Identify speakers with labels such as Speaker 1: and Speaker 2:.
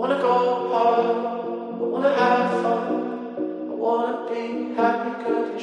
Speaker 1: wanna go hard, I wanna have fun, I wanna be happy, 'cause you